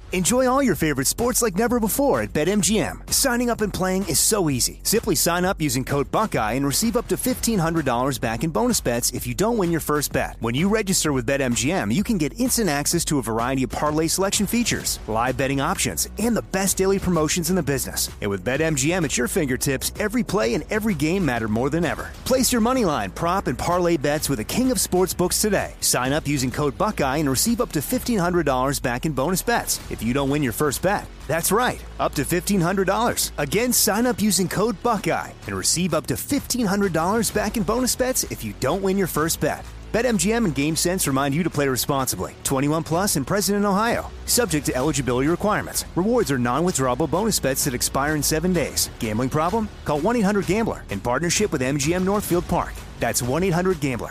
Enjoy all your favorite sports like never before at BetMGM. Signing up and playing is so easy. Simply sign up using code Buckeye and receive up to $1,500 back in bonus bets if you don't win your first bet. When you register with BetMGM, you can get instant access to a variety of parlay selection features, live betting options, and the best daily promotions in the business. And with BetMGM at your fingertips, every play and every game matter more than ever. Place your moneyline, prop, and parlay bets with the king of sportsbooks today. Sign up using code Buckeye and receive up to $1,500 back in bonus bets if you don't win your first bet. That's right, up to $1,500. Again, sign up using code Buckeye and receive up to $1,500 back in bonus bets if you don't win your first bet. BetMGM and GameSense remind you to play responsibly. 21 plus and present in Ohio. Subject to eligibility requirements. Rewards are non-withdrawable bonus bets that expire in 7 days. Gambling problem? Call 1-800-GAMBLER in partnership with MGM Northfield Park. That's 1-800-GAMBLER.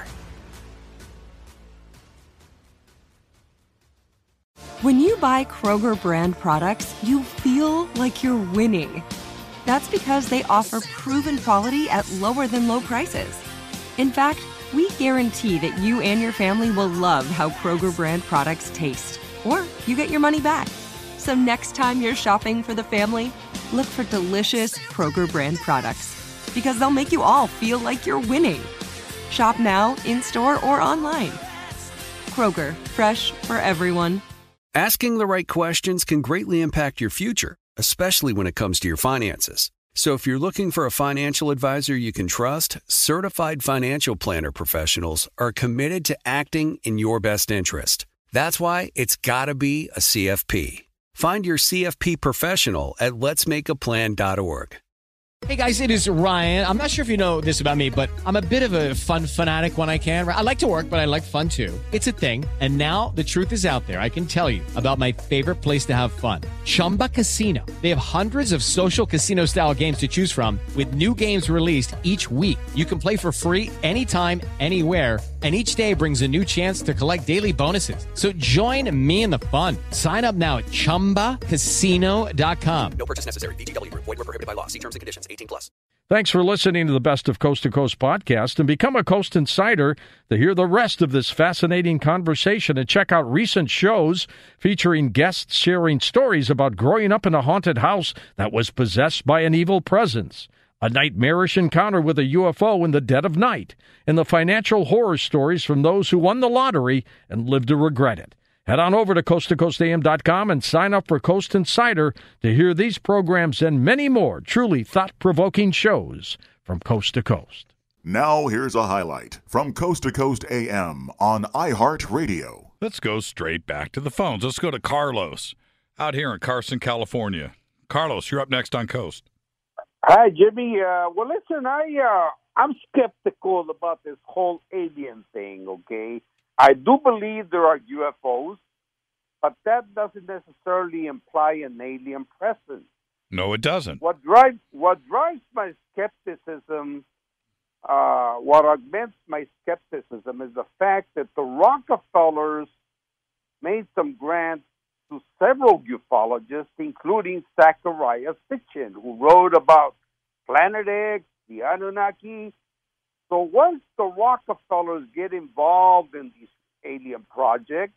When you buy Kroger brand products, you feel like you're winning. That's because they offer proven quality at lower than low prices. In fact, we guarantee that you and your family will love how Kroger brand products taste, or you get your money back. So next time you're shopping for the family, look for delicious Kroger brand products, because they'll make you all feel like you're winning. Shop now, in-store, or online. Kroger, fresh for everyone. Asking the right questions can greatly impact your future, especially when it comes to your finances. So if you're looking for a financial advisor you can trust, certified financial planner professionals are committed to acting in your best interest. That's why it's got to be a CFP. Find your CFP professional at letsmakeaplan.org. Hey guys, it is Ryan. I'm not sure if you know this about me, but I'm a bit of a fun fanatic when I can. I like to work, but I like fun too. It's a thing. And now the truth is out there. I can tell you about my favorite place to have fun. Chumba Casino. They have hundreds of social casino style games to choose from with new games released each week. You can play for free anytime, anywhere. And each day brings a new chance to collect daily bonuses. So join me in the fun. Sign up now at ChumbaCasino.com. No purchase necessary. VGW. Void where prohibited by law. See terms and conditions. 18 plus. Thanks for listening to the Best of Coast to Coast podcast, and become a Coast Insider to hear the rest of this fascinating conversation and check out recent shows featuring guests sharing stories about growing up in a haunted house that was possessed by an evil presence, a nightmarish encounter with a UFO in the dead of night, and the financial horror stories from those who won the lottery and lived to regret it. Head on over to coasttocoastam.com and sign up for Coast Insider to hear these programs and many more truly thought-provoking shows from coast to coast. Now here's a highlight from Coast to Coast AM on iHeartRadio. Let's go straight back to the phones. Let's go to Carlos out here in Carson, California. Carlos, you're up next on Coast. Hi, Jimmy. Well, listen, I'm skeptical about this whole alien thing, okay? I do believe there are UFOs, but that doesn't necessarily imply an alien presence. No, it doesn't. What drives my skepticism, what augments my skepticism is the fact that the Rockefellers made some grants to several ufologists, including Zachariah Sitchin, who wrote about Planet X, the Anunnaki. So once the Rockefellers get involved in these alien projects,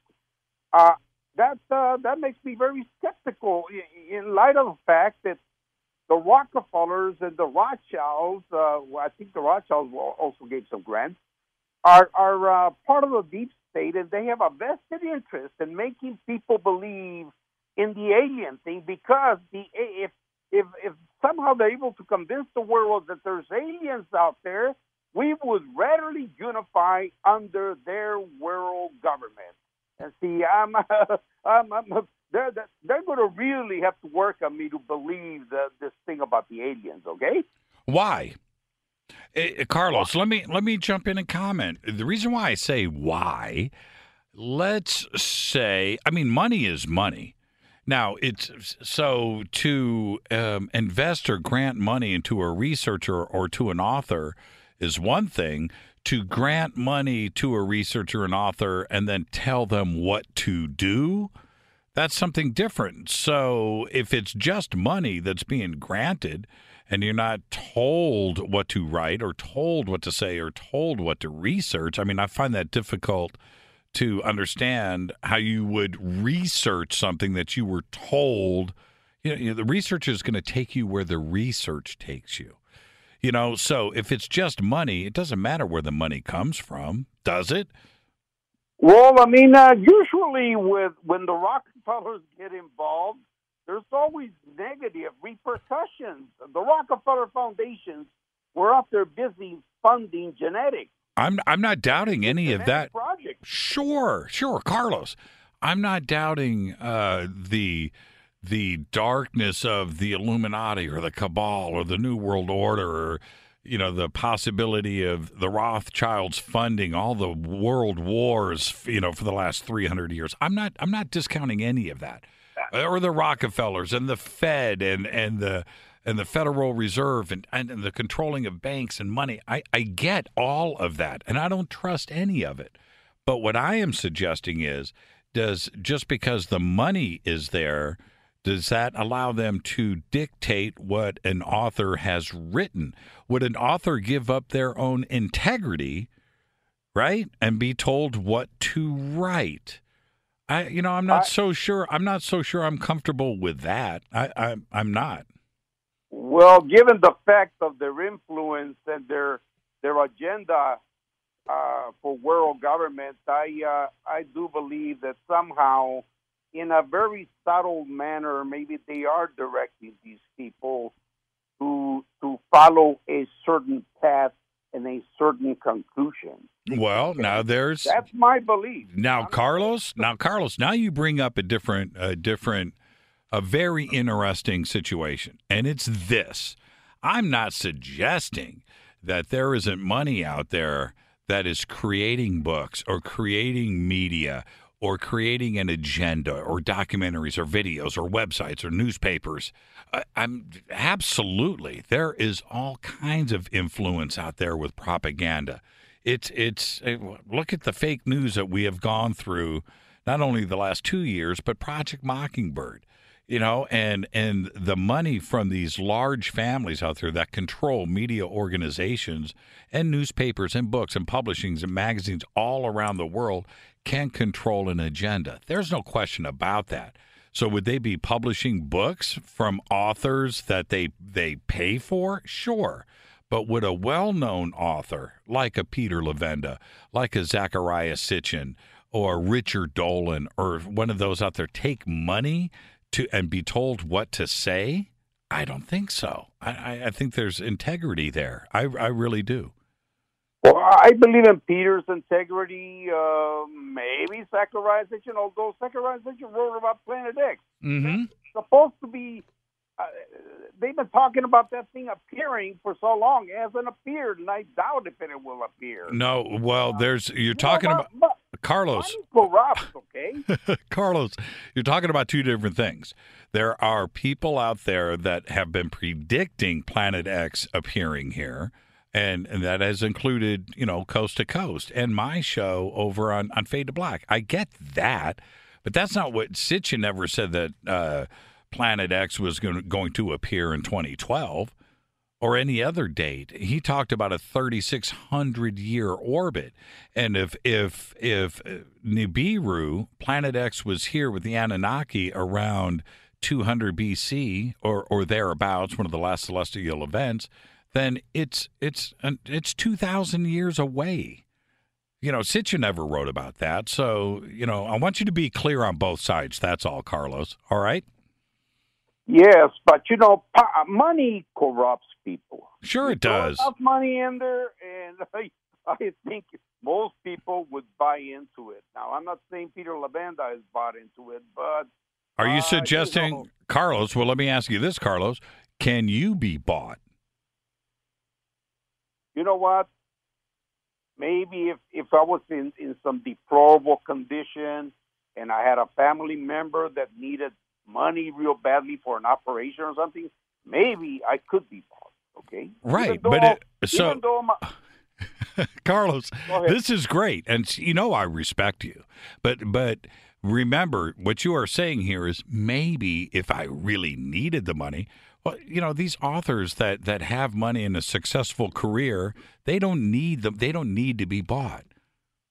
that makes me very skeptical in light of the fact that the Rockefellers and the Rothschilds, I think the Rothschilds also gave some grants, are part of the deep state, and they have a vested interest in making people believe in the alien thing, because if somehow they're able to convince the world that there's aliens out there, we would readily unify under their world government. And see, they're going to really have to work on me to believe this thing about the aliens. Okay? Why? Carlos, let me jump in and comment. The reason why I say why, let's say, I mean, money is money. Now, it's so to invest or grant money into a researcher or to an author is one thing. To grant money to a researcher and author and then tell them what to do, that's something different. So if it's just money that's being granted and you're not told what to write or told what to say or told what to research, I mean, I find that difficult to understand how you would research something that you were told. The research is going to take you where the research takes you. So if it's just money, it doesn't matter where the money comes from, does it? Well, I mean, usually when the Rockefellers get involved, there's always negative repercussions. The Rockefeller Foundations were up there busy funding genetics. I'm not doubting any of that. Project. Sure, Carlos. I'm not doubting the darkness of the Illuminati or the Cabal or the New World Order or the possibility of the Rothschilds funding all the world wars for the last 300 years. I'm not discounting any of that. Or the Rockefellers and the Fed and the Federal Reserve and the controlling of banks and money. I get all of that, and I don't trust any of it. But what I am suggesting is, just because the money is there, does that allow them to dictate what an author has written? Would an author give up their own integrity, right, and be told what to write? I'm not so sure. I'm not so sure I'm comfortable with that. I'm not. Well, given the fact of their influence and their agenda for world government, I do believe that somehow, in a very subtle manner, maybe they are directing these people to follow a certain path and a certain conclusion. Well, now that's my belief. Now, Carlos, now you bring up a very interesting situation, and it's this. I'm not suggesting that there isn't money out there that is creating books or creating media or creating an agenda or documentaries or videos or websites or newspapers. Absolutely. There is all kinds of influence out there with propaganda. It's look at the fake news that we have gone through, not only the last 2 years, but Project Mockingbird, and the money from these large families out there that control media organizations and newspapers and books and publishings and magazines all around the world can control an agenda. There's no question about that. So would they be publishing books from authors that they pay for? Sure. But would a well-known author like a Peter Levenda, like a Zecharia Sitchin, or Richard Dolan, or one of those out there take money and be told what to say? I don't think so. I think there's integrity there. I really do. Well, I believe in Peter's integrity. Maybe Zecharia Sitchin, although Zecharia Sitchin wrote about Planet X. Mm-hmm. It's supposed to be. They've been talking about that thing appearing for so long. It hasn't appeared, and I doubt if it will appear. No, well, you're talking about Carlos. Corrupt, okay? Carlos, you're talking about two different things. There are people out there that have been predicting Planet X appearing here, and that has included, Coast to Coast and my show over on Fade to Black. I get that, but that's not what Sitchin ever said that Planet X was going to appear in 2012 or any other date. He talked about a 3,600-year orbit. And if Nibiru, Planet X, was here with the Anunnaki around 200 BC or thereabouts, one of the last celestial events, then it's 2,000 years away. Sitchin never wrote about that. So, I want you to be clear on both sides. That's all, Carlos. All right? Yes, but money corrupts people. Sure, it does. Enough money in there, and I think most people would buy into it. Now, I'm not saying Peter Levenda has bought into it, but are you suggesting, Carlos? Well, let me ask you this, Carlos: can you be bought? You know what? Maybe if I was in some deplorable condition and I had a family member that needed money real badly for an operation or something, maybe I could be bought, okay? Right, Carlos, this is great, and I respect you, but remember, what you are saying here is maybe if I really needed the money, well, these authors that have money and a successful career, they don't need to be bought.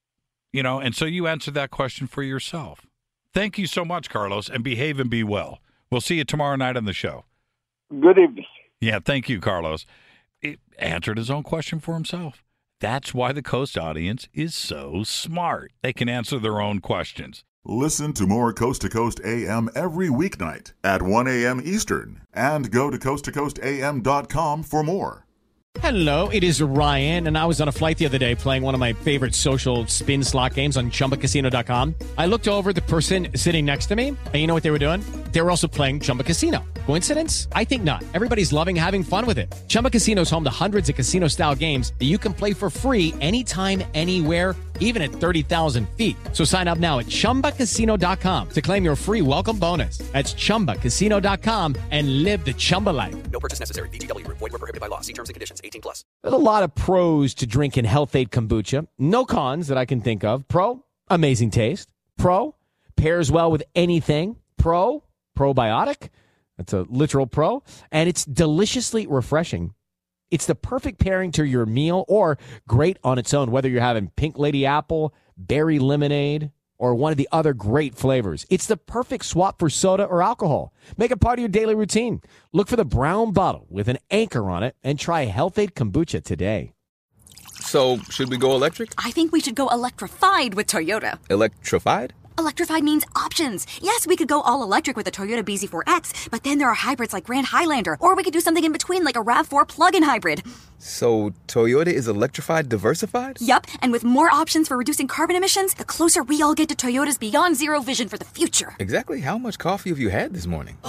And so you answered that question for yourself. Thank you so much, Carlos, and behave and be well. We'll see you tomorrow night on the show. Good evening. Yeah, thank you, Carlos. He answered his own question for himself. That's why the Coast audience is so smart. They can answer their own questions. Listen to more Coast to Coast AM every weeknight at 1 a.m. Eastern. And go to coasttocoastam.com for more. Hello, it is Ryan, and I was on a flight the other day playing one of my favorite social spin slot games on ChumbaCasino.com. I looked over at the person sitting next to me, and you know what they were doing? They were also playing Chumba Casino. Coincidence? I think not. Everybody's loving having fun with it. Chumba Casino is home to hundreds of casino-style games that you can play for free anytime, anywhere, even at 30,000 feet. So sign up now at ChumbaCasino.com to claim your free welcome bonus. That's ChumbaCasino.com and live the Chumba life. No purchase necessary. VGW. Void where prohibited by law. See terms and conditions. 18+. There's a lot of pros to drinking Health-Ade kombucha. No cons that I can think of. Pro, amazing taste. Pro, pairs well with anything. Pro, probiotic. That's a literal pro. And it's deliciously refreshing. It's the perfect pairing to your meal or great on its own, whether you're having Pink Lady Apple, Berry Lemonade, or one of the other great flavors. It's the perfect swap for soda or alcohol. Make it part of your daily routine. Look for the brown bottle with an anchor on it and try Health-Ade kombucha today. So, should we go electric? I think we should go electrified with Toyota. Electrified? Electrified means options. Yes, we could go all electric with the Toyota BZ4X, but then there are hybrids like Grand Highlander, or we could do something in between like a RAV4 plug-in hybrid. So, Toyota is electrified diversified? Yup, and with more options for reducing carbon emissions, the closer we all get to Toyota's Beyond Zero vision for the future. Exactly how much coffee have you had this morning?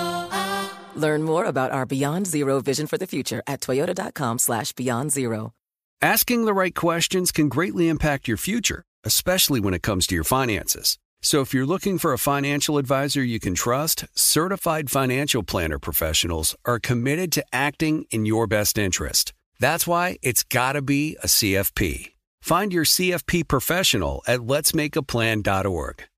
Learn more about our Beyond Zero vision for the future at toyota.com/Beyond Zero. Asking the right questions can greatly impact your future, especially when it comes to your finances. So if you're looking for a financial advisor you can trust, certified financial planner professionals are committed to acting in your best interest. That's why it's got to be a CFP. Find your CFP professional at letsmakeaplan.org.